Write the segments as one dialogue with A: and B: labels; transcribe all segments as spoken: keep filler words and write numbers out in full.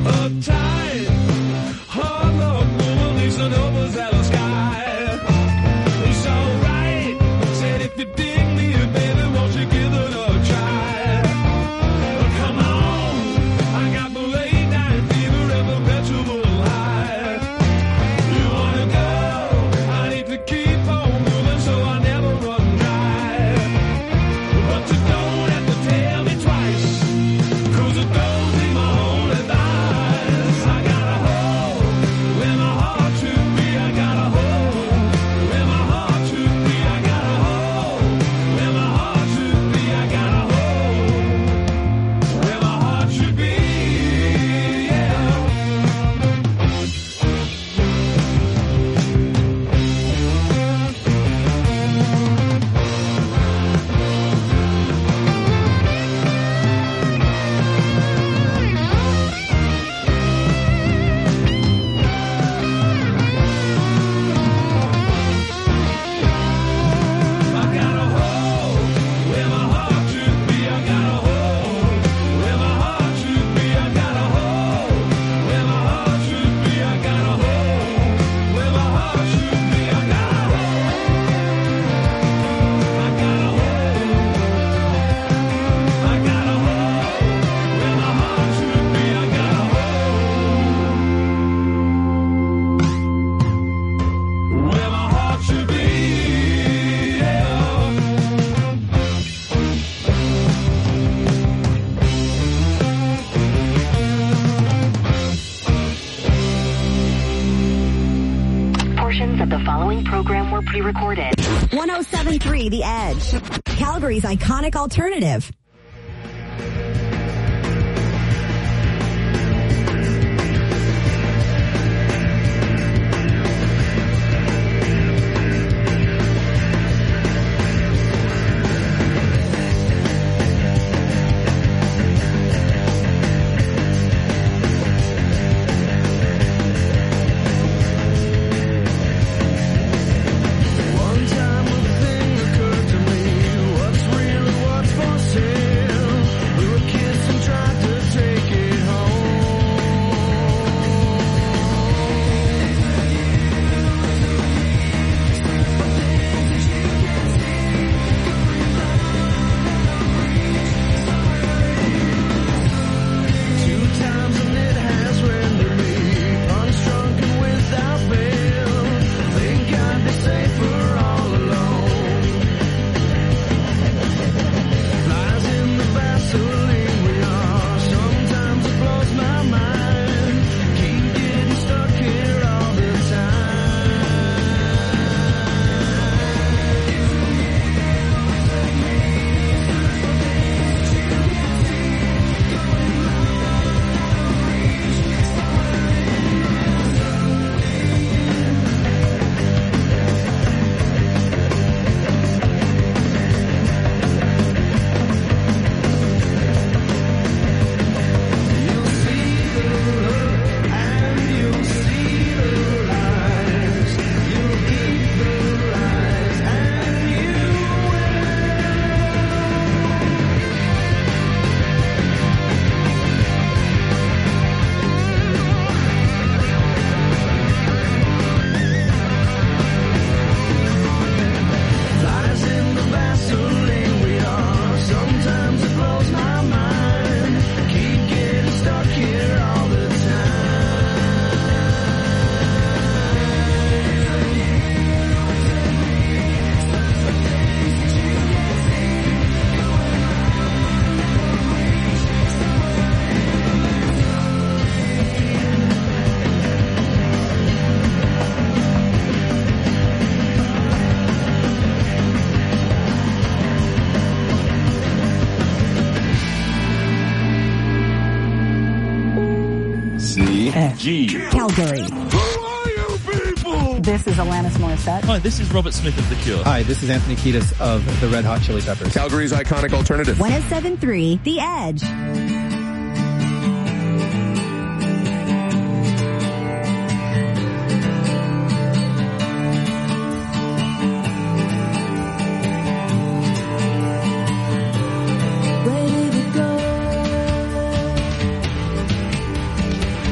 A: uptight. Hard luck, woman, needs an overzealous guy. It's alright, said if you dig me, baby, won't you give it a try? Come on, I got the late night fever and the perpetual high. You wanna go? I need to keep on moving so I never run dry. But you don't have to tell me twice, 'cause it goes in my only thighs. I got a hole where my heart should be. I got a hole where my heart should be. I got a hole where my heart should be. I got a hole where my heart should be. Yeah. I got a hole where my heart should be. I got a hole where my heart should be. I got a hole where my heart should be. I got a hole where my heart should be. I got a hole. I got a hole. I got a hole where my heart should be. I got a hole where my heart should be. Yeah.
B: Portions of the following program were pre-recorded.
C: one oh seven point three The Edge, Calgary's iconic alternative.
A: One time a thing occurred to me. What's real and what's for sale? We were kissed and tried to take it home. Two times and it has rendered me unstrung and without bail. Think I'd be safer all alone. Flies in the Vaseline we are. Sometimes it blows my mind. Keep getting stuck here all the You'll see the look and you'll see the lies. You'll eat the lies and you Flies in the Vaseline we are. Sometimes it blows my mind. Keep getting stuck here all the
D: C G.
C: Calgary.
A: Who are you people?
E: This is Alanis Morissette.
F: Hi, this is Robert Smith of The Cure.
G: Hi, this is Anthony Kiedis of the Red Hot Chili Peppers.
D: Calgary's iconic alternative.
C: one oh seven point three The Edge.
A: Ready to go.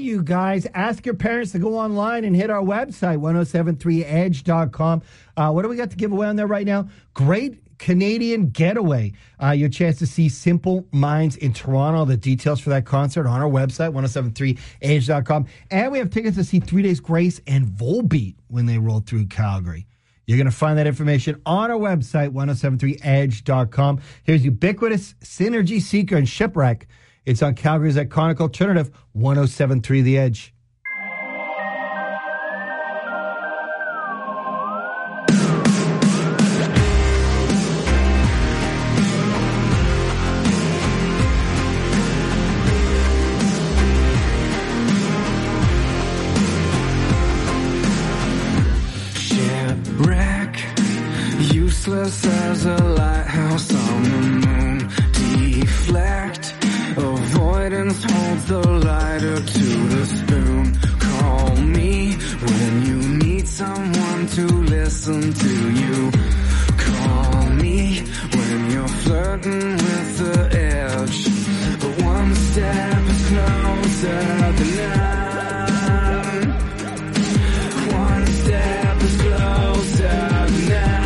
E: you guys. Ask your parents to go online and hit our website, ten seventy-three edge dot com. Uh, what do we got to give away on there right now? Great Canadian Getaway. Uh, your chance to see Simple Minds in Toronto. The details for that concert on our website, ten seventy-three edge dot com. And we have tickets to see Three Days Grace and Volbeat when they roll through Calgary. You're going to find that information on our website, ten seventy-three edge dot com. Here's Ubiquitous, Synergy Seeker, and Shipwreck. It's on Calgary's iconic alternative, ten seventy-three The Edge.
A: Useless as a lighthouse on the moon. Deflect. Avoidance holds the lighter to the spoon. Call me when you need someone to listen to you. Call me when you're flirting with the edge. But one step is closer than none. One step is closer than none.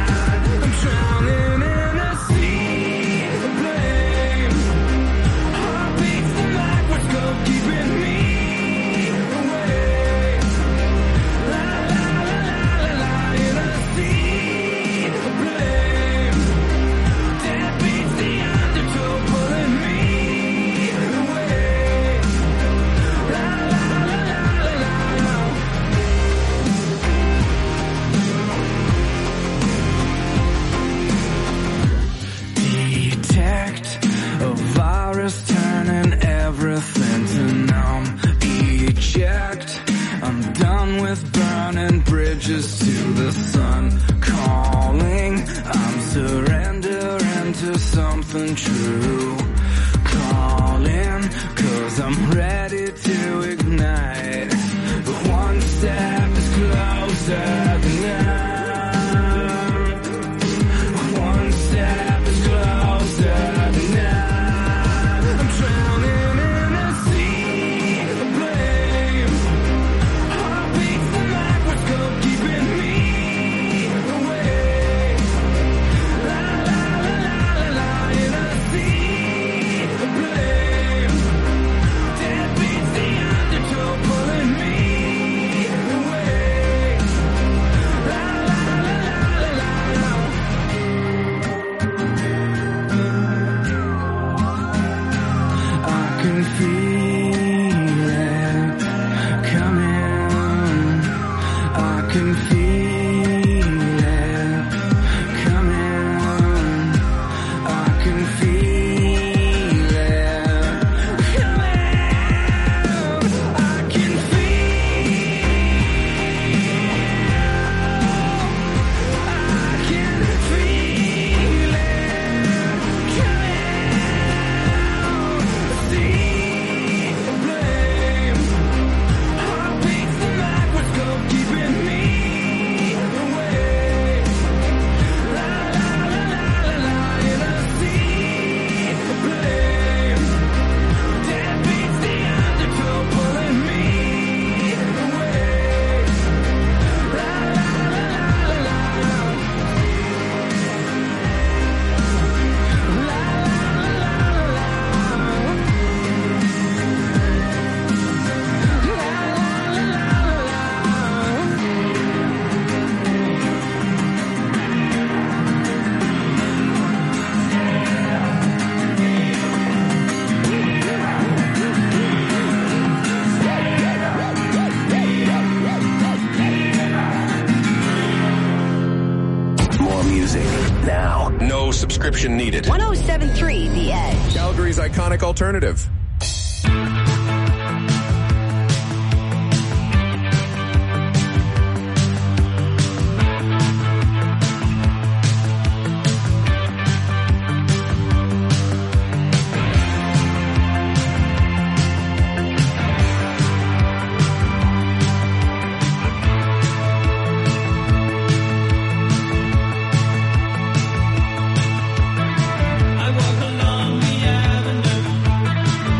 A: Bridges to the sun calling. I'm surrendering to something true. Calling, cause I'm ready to ignite. But one step is closer than none. One step is closer than none. I'm drowning in a sea of blame. Heartbeats and microscope keeping me away. La la la la la la in a sea of blame. Dead beats the undertow pulling me away. La la la la la la. I can feel it coming. I can feel it coming. I can feel it coming. I can feel, I can feel it coming. See the blame. Heartbeats and microscope keeping me away. La la la la la la in a sea of blame. Dead beats the undertow pulling me away. La la la la la la.
H: More music now.
D: No subscription needed.
C: ten seventy-three The Edge.
D: Calgary's iconic alternative.
A: I walk along the avenue.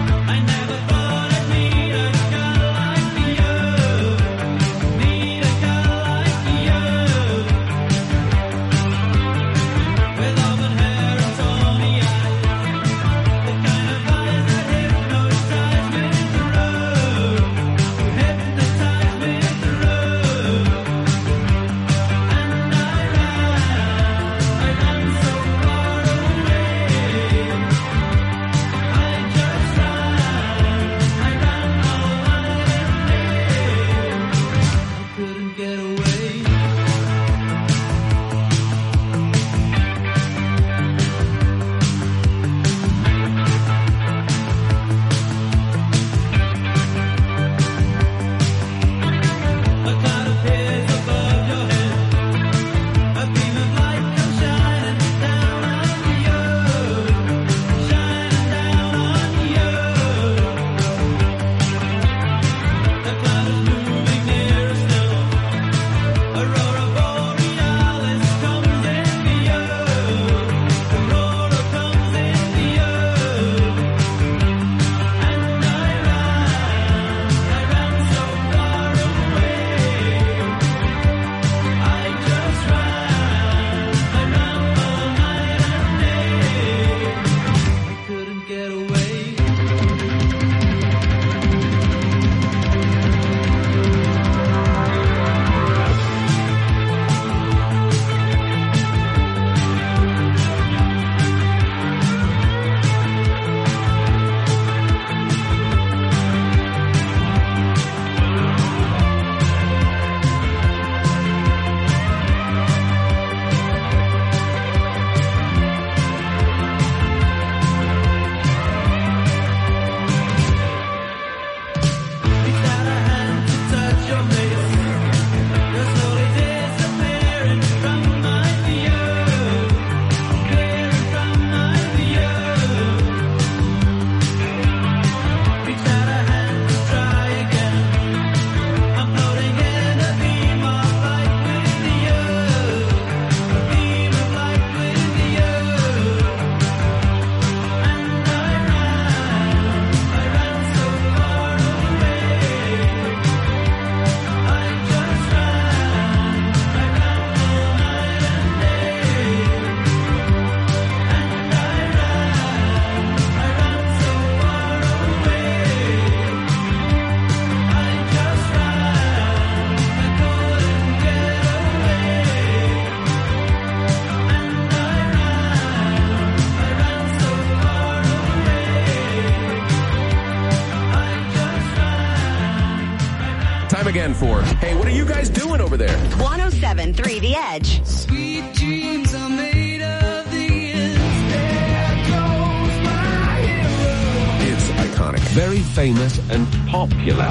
D: for. Hey, what are you guys doing over there?
C: one oh seven point three The Edge.
A: Sweet dreams are made of these. There goes my hero.
D: It's iconic.
H: Very famous and popular.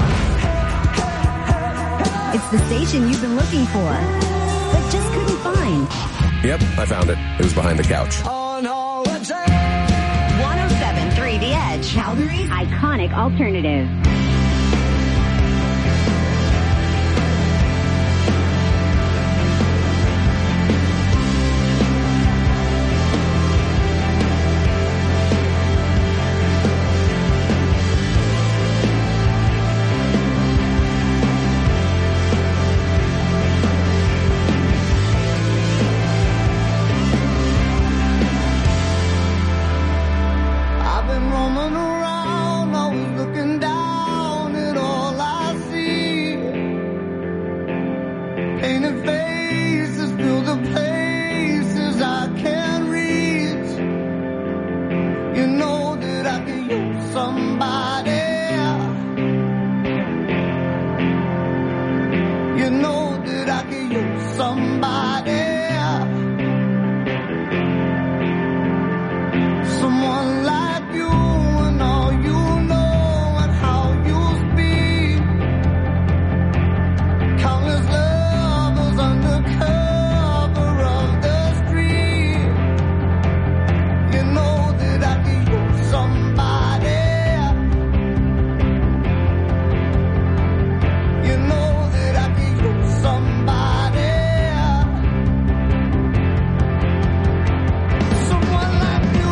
C: It's the station you've been looking for, but just couldn't find.
D: Yep, I found it. It was behind the couch.
A: On holiday.
C: one oh seven point three The Edge. Calgary's iconic alternative.
A: I've been roaming around, always looking down at all I see. Painted faces fill the places I can't reach. You know that I can use somebody. You know that I can use somebody. Someone like you and all you know and how you speak. Countless lovers under cover of the street. You know that I can use somebody. You know that I can use somebody. Someone like you.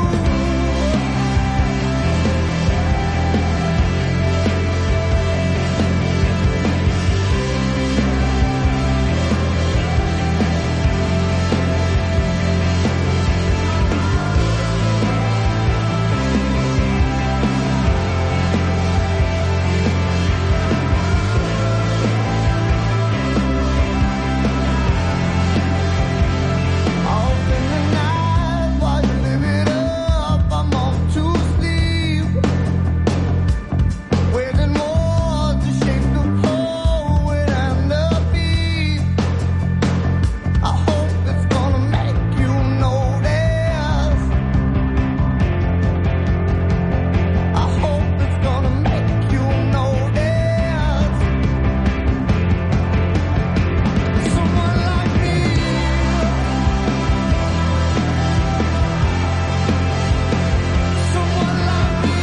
A: Off in the night while you live it up, I'm off to sleep. Waging war to shape the poet and the beat. I hope it's gonna make you notice. I hope it's gonna make you notice. Someone like me. Someone like me.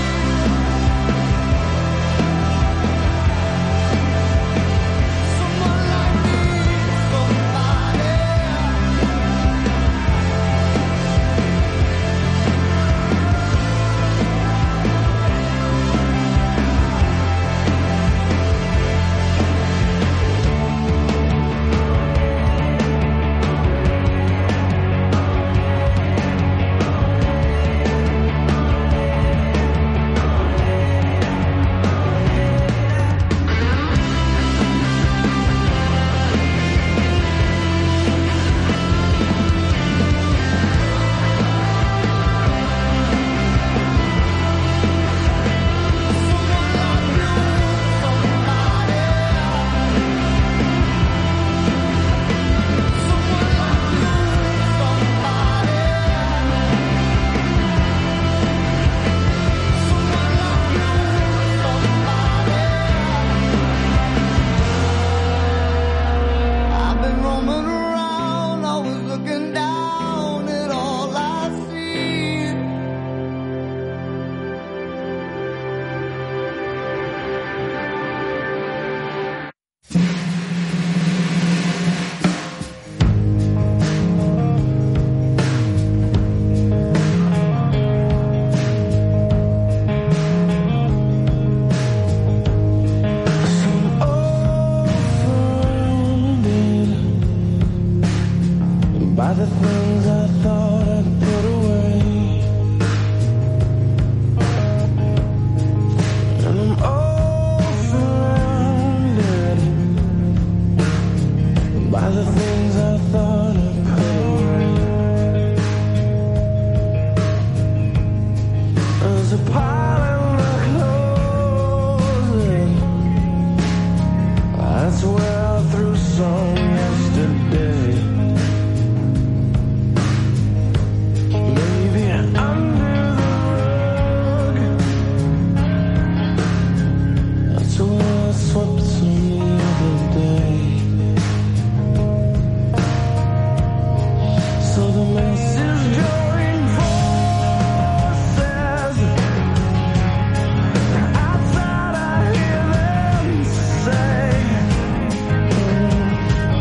A: Someone like me. Somebody. I've been roaming around, always looking down at all I see. By the things I thought I'd put away, and I'm all surrounded by the things I thought I'd put away. There's a pile in my closet I song yesterday. Maybe under the rug. That's the way I swept some the other day. So the masses join forces. I thought I hear them say,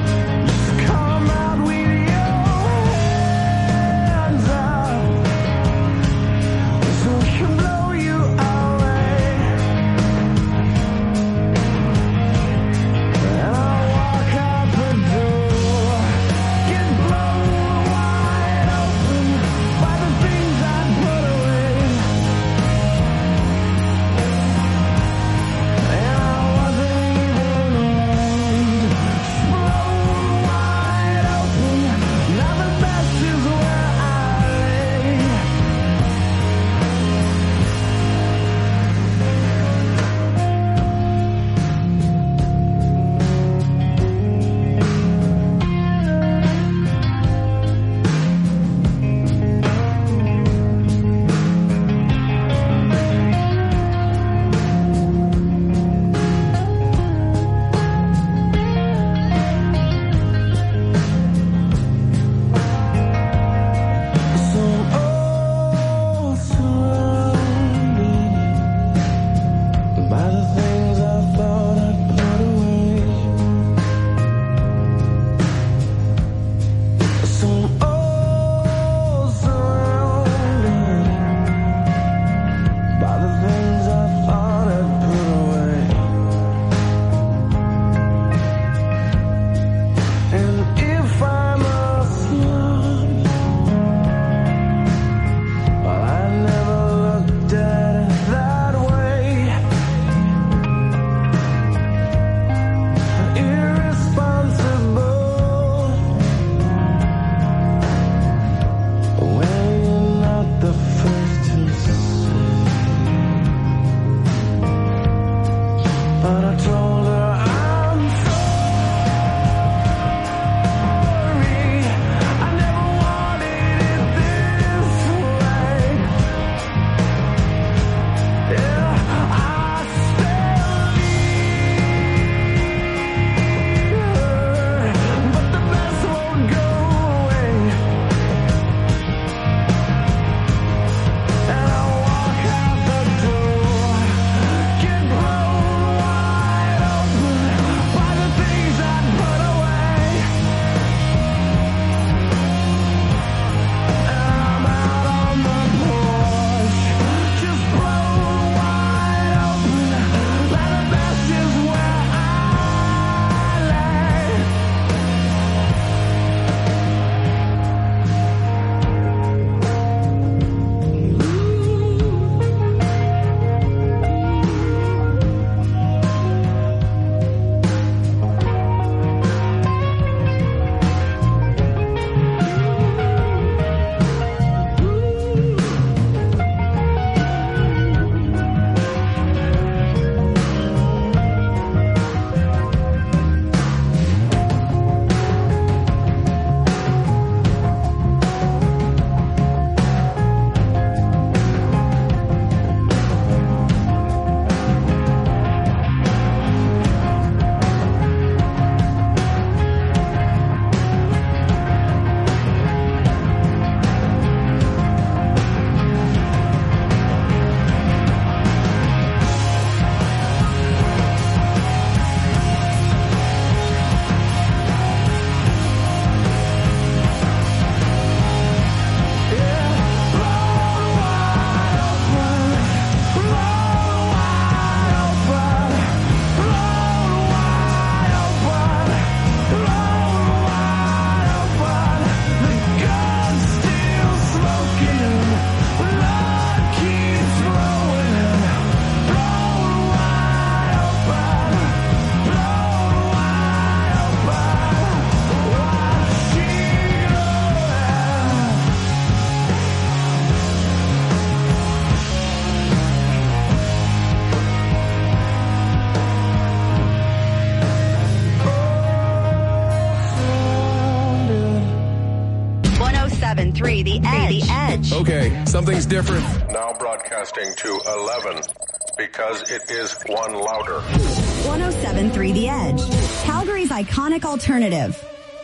C: Edge.
D: Okay, something's different.
I: Now broadcasting to eleven because it is one louder.
C: one oh seven point three The Edge. Calgary's iconic alternative.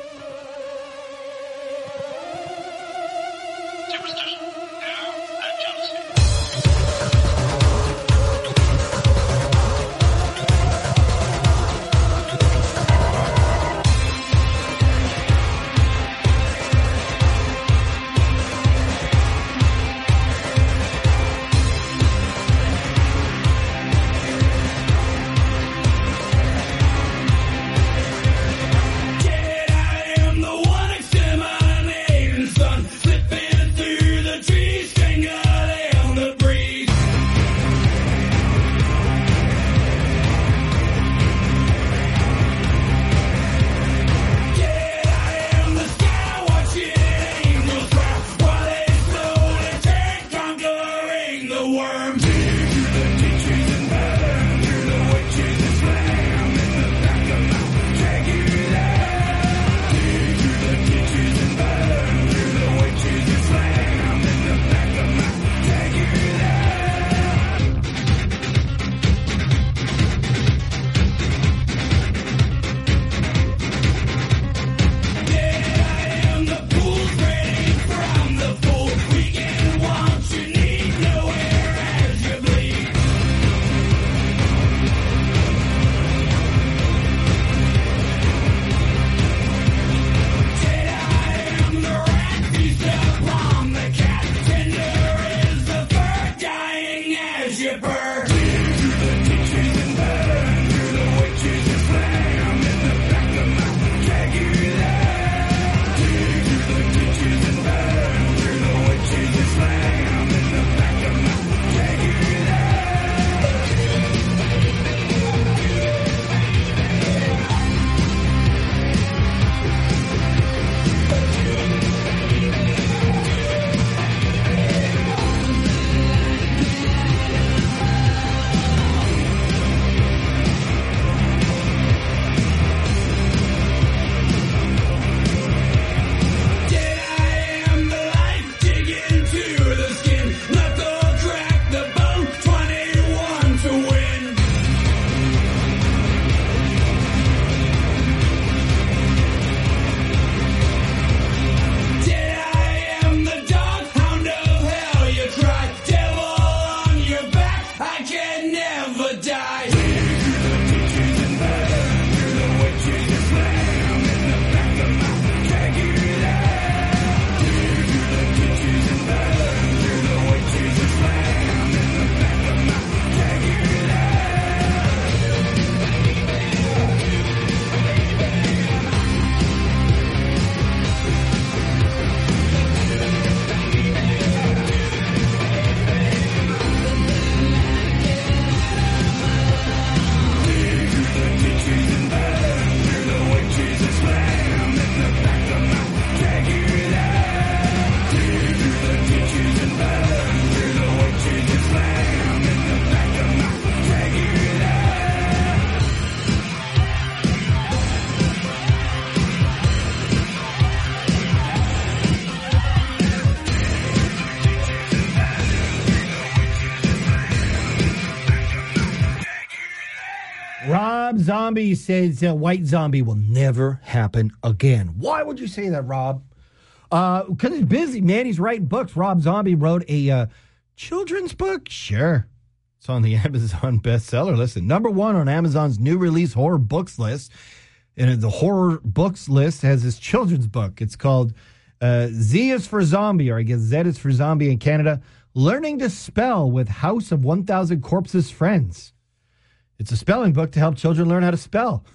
E: Rob Zombie says uh, White Zombie will never happen again. Why would you say that, Rob? Because uh, he's busy, man. He's writing books. Rob Zombie wrote a uh, children's book. Sure. It's on the Amazon bestseller list. Number one on Amazon's new release horror books list. And the horror books list has his children's book. It's called uh, Z is for Zombie, or I guess Z is for Zombie in Canada. Learning to Spell with House of one thousand Corpses Friends. It's a spelling book to help children learn how to spell.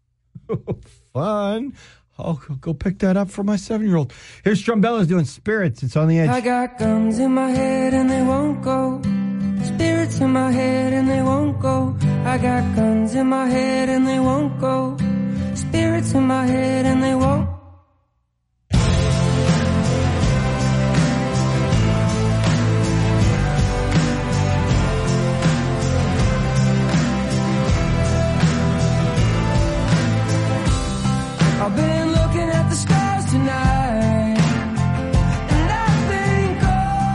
E: Fun. I'll go pick that up for my seven-year-old. Here's Strumbella's doing Spirits. It's on the edge.
J: I got guns in my head and they won't go. Spirits in my head and they won't go. I got guns in my head and they won't go. Spirits in my head and they won't. I've been looking at the stars tonight, and I think,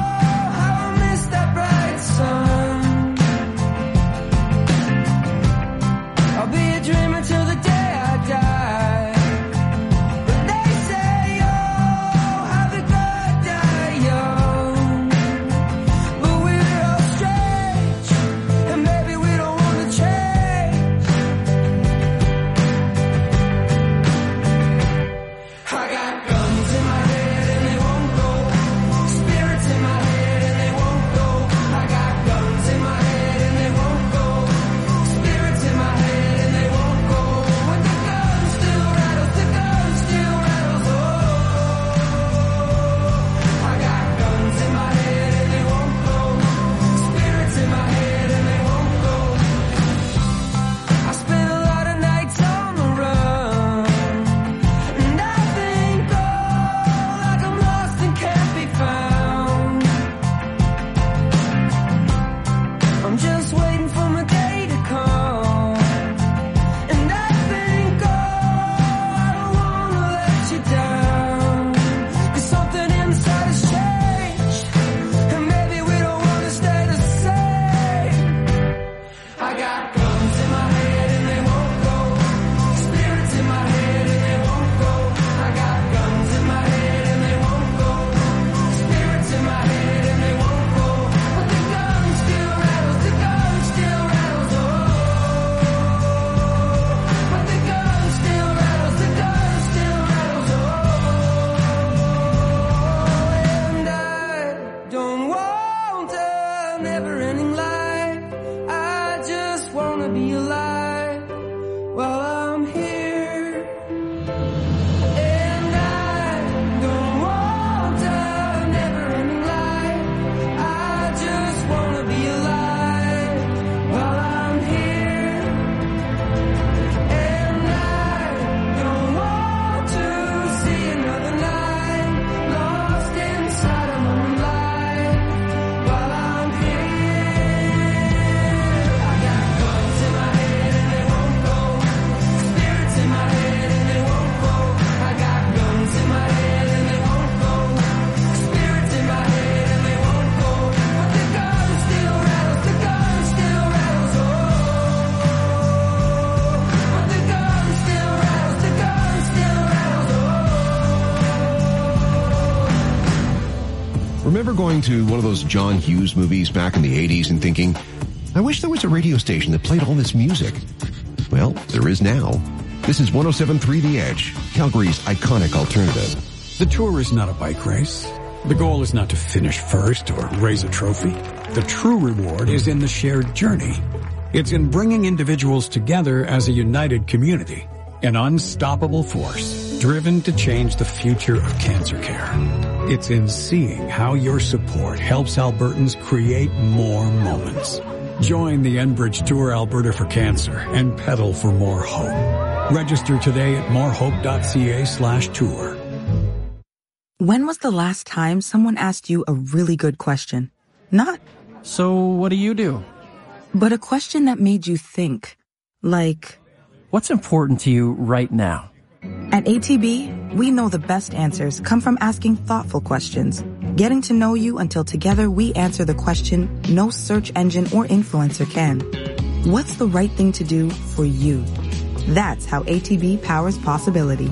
K: Remember going to one of those John Hughes movies back in the eighties and thinking, I wish there was a radio station that played all this music? Well, there is now. This is one oh seven point three The Edge, Calgary's iconic alternative.
L: The tour is not a bike race. The goal is not to finish first or raise a trophy. The true reward is in the shared journey. It's in bringing individuals together as a united community, an unstoppable force driven to change the future of cancer care. It's in seeing how your support helps Albertans create more moments. Join the Enbridge Tour Alberta for Cancer and pedal for more hope. Register today at morehope.ca slash tour.
M: When was the last time someone asked you a really good question? Not,
G: so what do you do?
M: But a question that made you think. Like,
G: what's important to you right now?
M: At A T B, we know the best answers come from asking thoughtful questions, getting to know you until together we answer the question no search engine or influencer can. What's the right thing to do for you? That's how A T B powers possibility.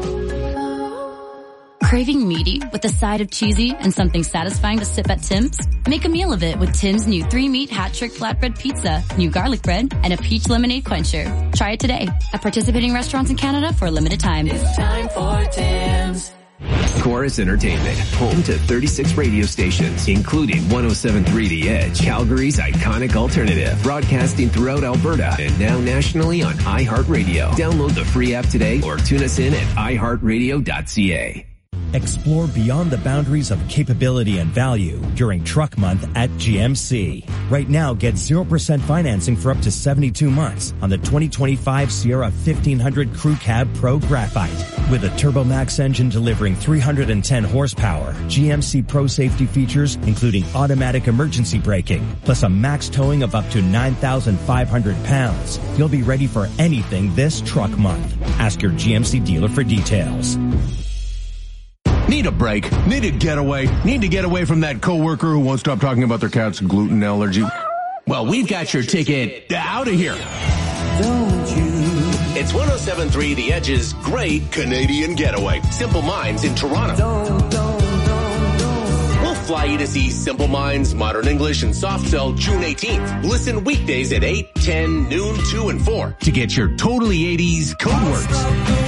N: Craving meaty with a side of cheesy and something satisfying to sip at Tim's? Make a meal of it with Tim's new three-meat hat-trick flatbread pizza, new garlic bread, and a peach lemonade quencher. Try it today at participating restaurants in Canada for a limited time.
A: It's time for Tim's.
O: Chorus Entertainment, home to thirty-six radio stations, including one oh seven point three The Edge, Calgary's iconic alternative, broadcasting throughout Alberta and now nationally on iHeartRadio. Download the free app today or tune us in at i heart radio dot c a.
P: Explore beyond the boundaries of capability and value during Truck Month at G M C. Right now, get zero percent financing for up to seventy-two months on the twenty twenty-five Sierra fifteen hundred Crew Cab Pro Graphite. With a TurboMax engine delivering three hundred ten horsepower, G M C Pro safety features including automatic emergency braking, plus a max towing of up to nine thousand five hundred pounds. You'll be ready for anything this Truck Month. Ask your G M C dealer for details.
K: Need a break? Need a getaway? Need to get away from that coworker who won't stop talking about their cat's gluten allergy? Well, we've got your ticket out of here.
A: Don't you?
Q: It's one oh seven point three The Edge's Great Canadian Getaway. Simple Minds in Toronto.
A: Don't, don't, don't, don't.
Q: We'll fly you to see Simple Minds, Modern English, and Soft Cell June eighteenth. Listen weekdays at eight, ten, noon, two, and four
K: to get your totally eighties code words.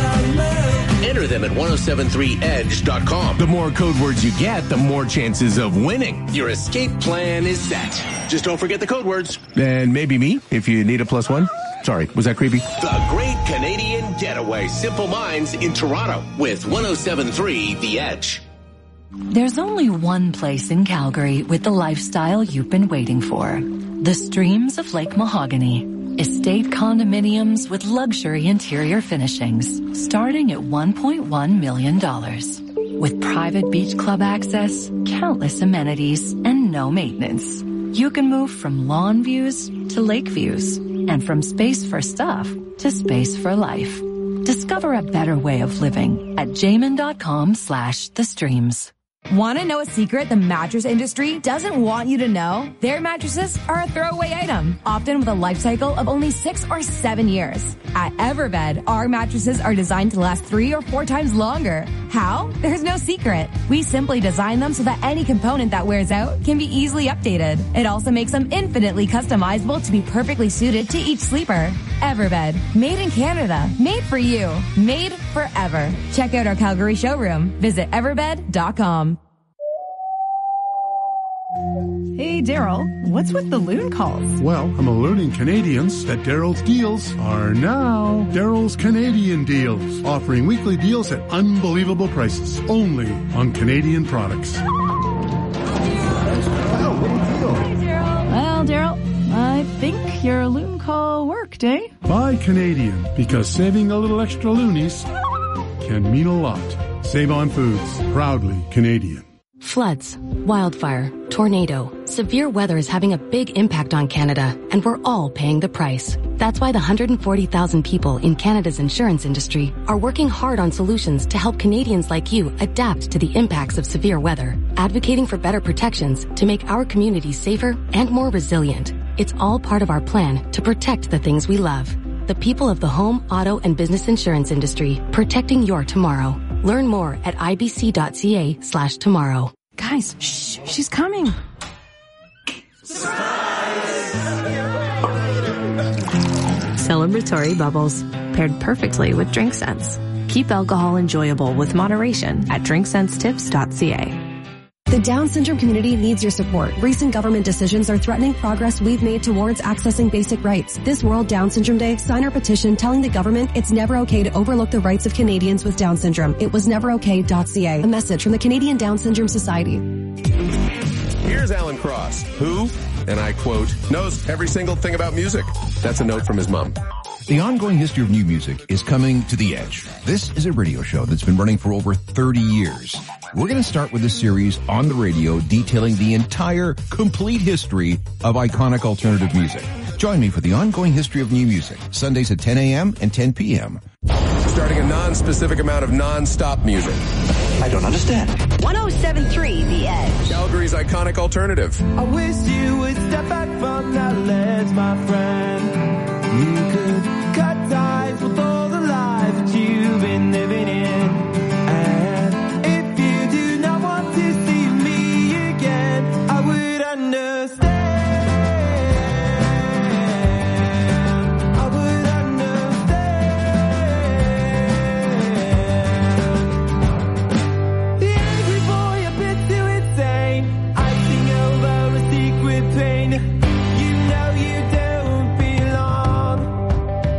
Q: Enter them at one oh seven three edge dot com.
K: The more code words you get, the more chances of winning.
Q: Your escape plan is set. Just don't forget the code words.
K: And maybe me, if you need a plus one. Sorry, was that creepy?
Q: The Great Canadian Getaway. Simple Minds in Toronto with one oh seven point three The Edge.
R: There's only one place in Calgary with the lifestyle you've been waiting for. The Streams of Lake Mahogany. Estate condominiums with luxury interior finishings starting at one point one million dollars. With private beach club access, countless amenities, and no maintenance. You can move from lawn views to lake views and from space for stuff to space for life. Discover a better way of living at jamin.com slash the streams.
S: Want to know a secret the mattress industry doesn't want you to know? Their mattresses are a throwaway item, often with a life cycle of only six or seven years. At Everbed, our mattresses are designed to last three or four times longer. How? There's no secret. We simply design them so that any component that wears out can be easily updated. It also makes them infinitely customizable to be perfectly suited to each sleeper. Everbed, made in Canada, made for you, made forever. Check out our Calgary showroom. Visit everbed dot com.
T: Hey, Daryl, what's with the loon calls?
U: Well, I'm alerting Canadians that Daryl's deals are now Daryl's Canadian Deals, offering weekly deals at unbelievable prices, only on Canadian products.
T: Well, Daryl, I think your loon call worked, eh?
U: Buy Canadian, because saving a little extra loonies can mean a lot. Save on Foods, proudly Canadian.
V: Floods, wildfire, tornado, severe weather is having a big impact on Canada, and we're all paying the price. That's why the one hundred forty thousand people in Canada's insurance industry are working hard on solutions to help Canadians like you adapt to the impacts of severe weather, advocating for better protections to make our communities safer and more resilient. It's all part of our plan to protect the things we love. The people of the home, auto, and business insurance industry, protecting your tomorrow. Learn more at ibc.ca slash tomorrow.
T: Guys, shh, she's coming.
B: Celebratory bubbles, paired perfectly with Drink Sense. Keep alcohol enjoyable with moderation at drink sense tips dot c a.
F: The Down syndrome community needs your support. Recent government decisions are threatening progress we've made towards accessing basic rights. This World Down Syndrome Day, sign our petition telling the government it's never okay to overlook the rights of Canadians with Down syndrome. It was never okay dot c a. A message from the Canadian Down Syndrome Society.
D: Here's Alan Cross, who, and I quote, knows every single thing about music. That's a note from his mom.
K: The ongoing history of new music is coming to The Edge. This is a radio show that's been running for over thirty years. We're going to start with a series on the radio detailing the entire, complete history of iconic alternative music. Join me for the ongoing history of new music, Sundays at ten a.m. and ten p.m.
D: Starting a non-specific amount of non-stop music.
W: I don't understand.
C: one oh seven point three The Edge.
D: Calgary's iconic alternative.
A: I wish you would step back from that ledge, my friend. You could cut ties with all the life that you've been living in. And if you do not want to see me again, I would understand. I would understand. The angry boy a bit too insane. I sing over a secret pain. You know you don't belong.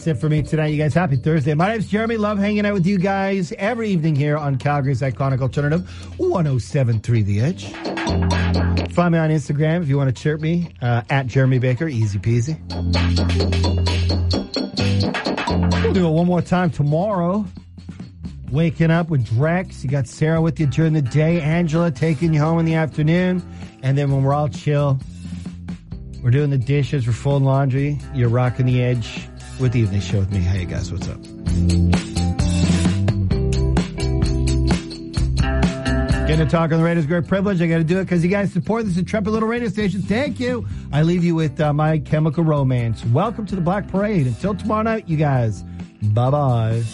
E: That's it for me tonight, you guys. Happy Thursday. My name's Jeremy. Love hanging out with you guys every evening here on Calgary's Iconic Alternative, one oh seven point three The Edge. Find me on Instagram if you want to chirp me, uh, at Jeremy Baker. Easy peasy. We'll do it one more time tomorrow. Waking up with Drex. You got Sarah with you during the day. Angela taking you home in the afternoon. And then when we're all chill, we're doing the dishes, we're folding laundry. You're rocking the Edge with the evening show with me. Hey guys, what's up? Getting to talk on the radio is a great privilege. I got to do it because you guys support this intrepid little radio station. Thank you. I leave you with uh, My Chemical Romance. Welcome to the Black Parade. Until tomorrow night, you guys. Bye-bye.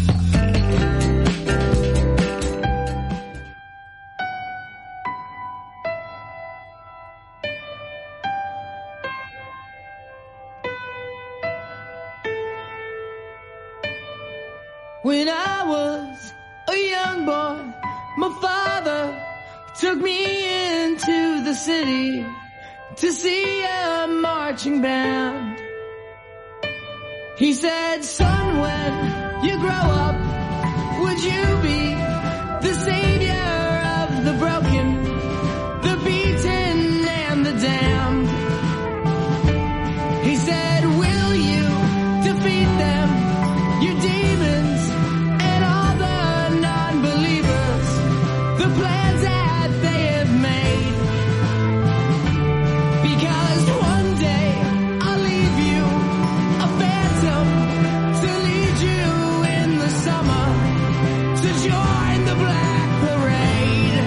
J: When I was a young boy, my father took me into the city to see a marching band. He said, son, when you grow up, would you be the savior of the broken, the beaten, and the damned? He said, will you defeat them, your demons? The plans that they have made, because one day I'll leave you a phantom to lead you in the summer to join the Black Parade.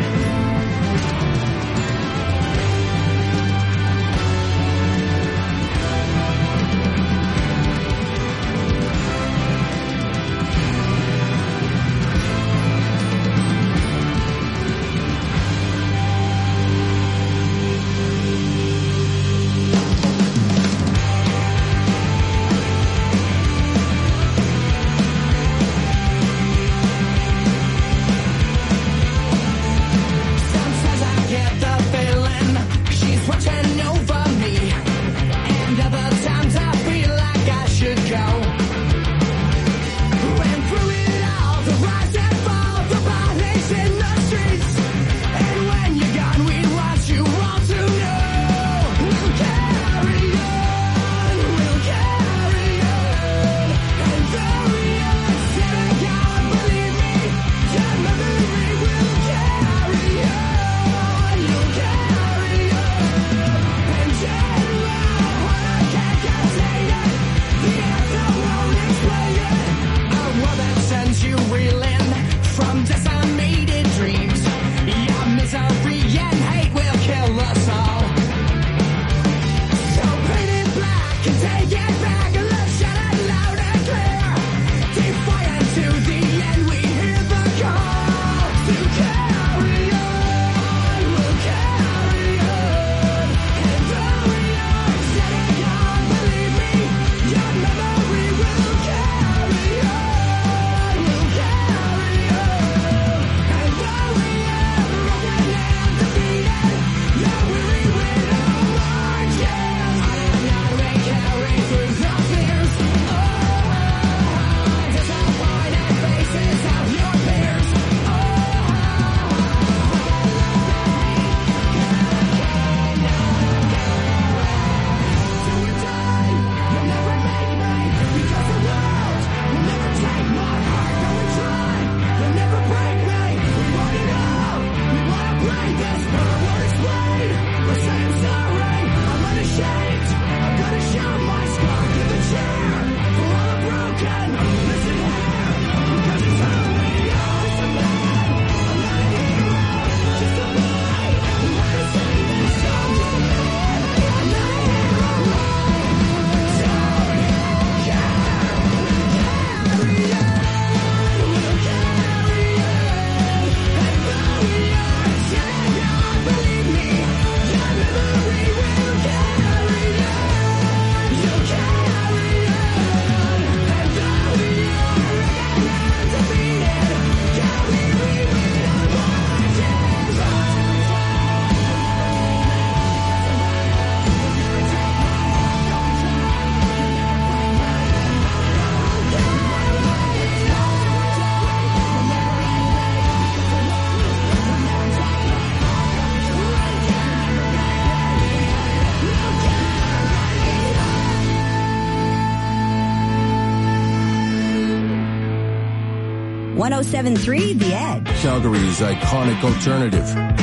C: oh seven point three The Edge.
D: Calgary's iconic alternative.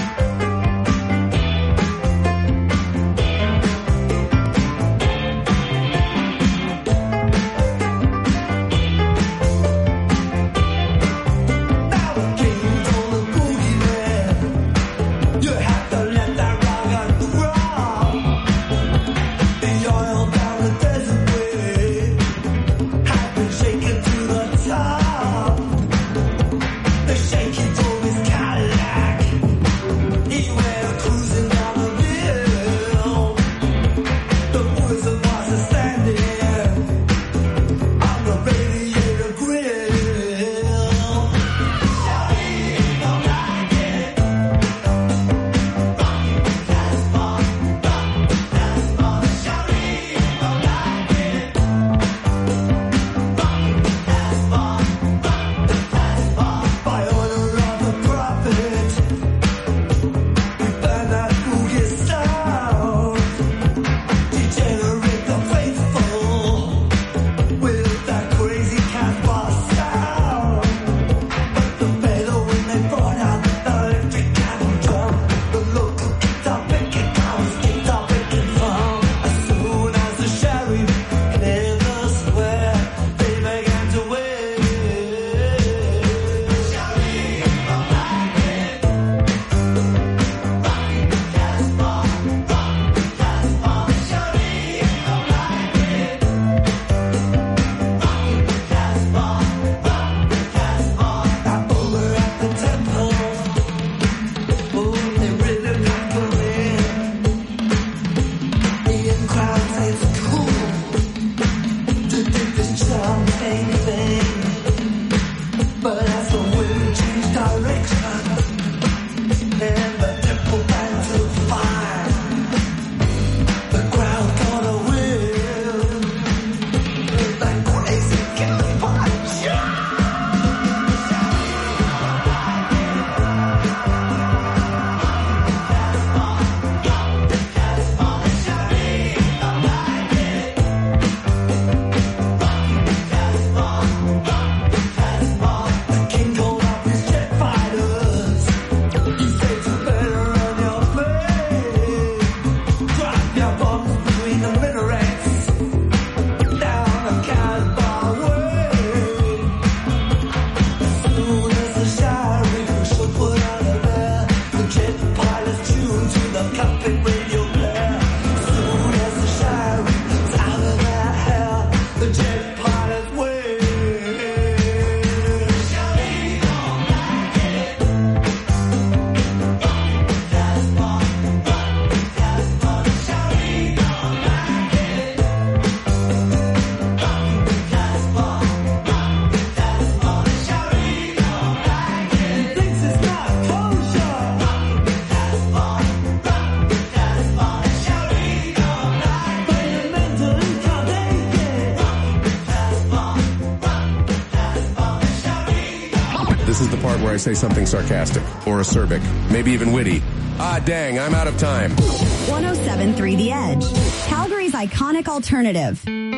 D: Where I say something sarcastic or acerbic, maybe even witty. Ah, dang, I'm out of time.
C: one oh seven point three The Edge, Calgary's iconic alternative.